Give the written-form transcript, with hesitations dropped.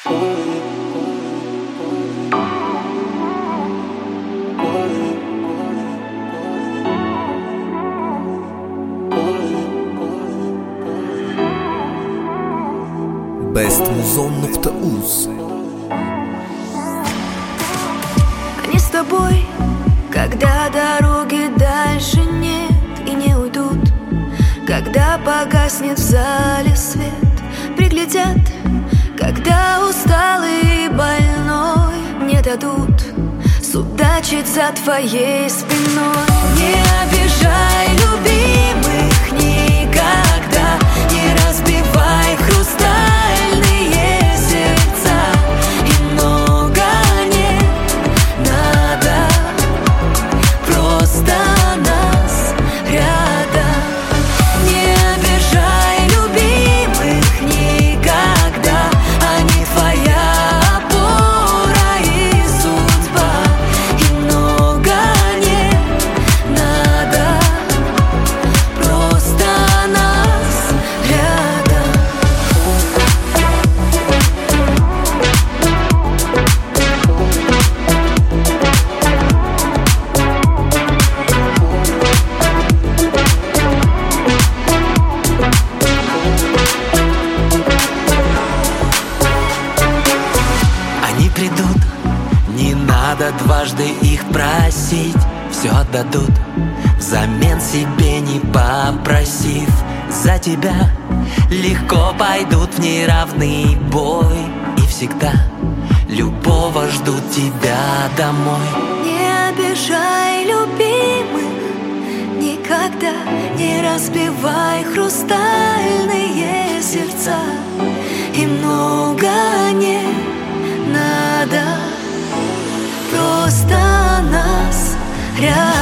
bestmuzon.uz. Они с тобой, когда дороги дальше нет и не уйдут, когда погаснет в зале свет, приглядят, когда усталый и больной не дадут судачить за твоей спиной. Не обижай любимых никогда, не разбивай хрустальные сердца. И много не надо, просто нас рядом. Не обижай любимых никогда, они твоя опора и судьба. И много не надо, просто нас рядом. Они придут, не надо дважды их просить, все отдадут, взамен себе не попросив. За тебя легко пойдут в неравный бой, и всегда любого ждут тебя домой. Не обижай любимых никогда, не разбивай хрустальные сердца. И много не надо, просто нас рядом.